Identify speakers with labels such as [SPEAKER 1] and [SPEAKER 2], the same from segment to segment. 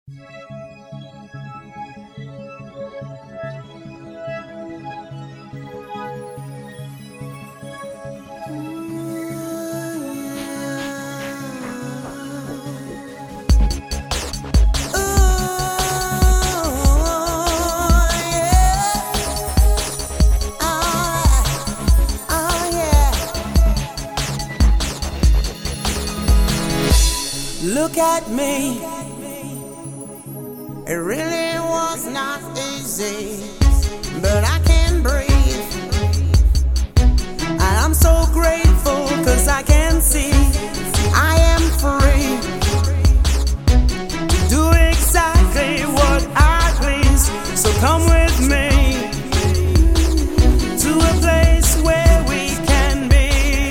[SPEAKER 1] Look at me, it really was not easy, but I can breathe, and I'm so grateful 'cause I can see I am free to do exactly what I please. So come with me to a place where we can be.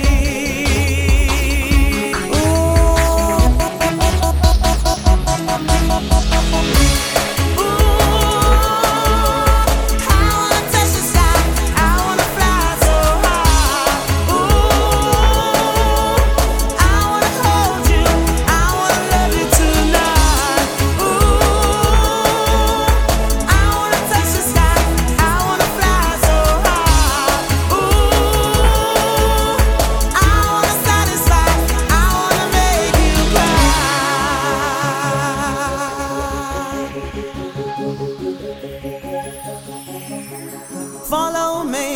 [SPEAKER 1] Follow me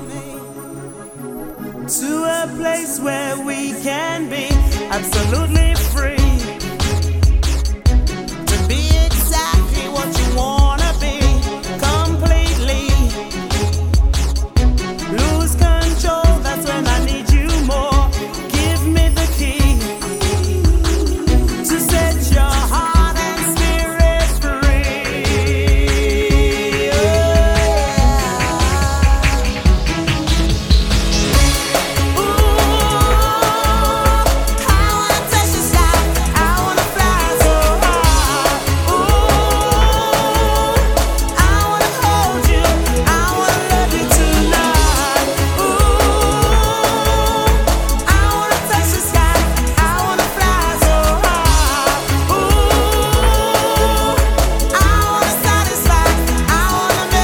[SPEAKER 1] to a place where we can be absolutely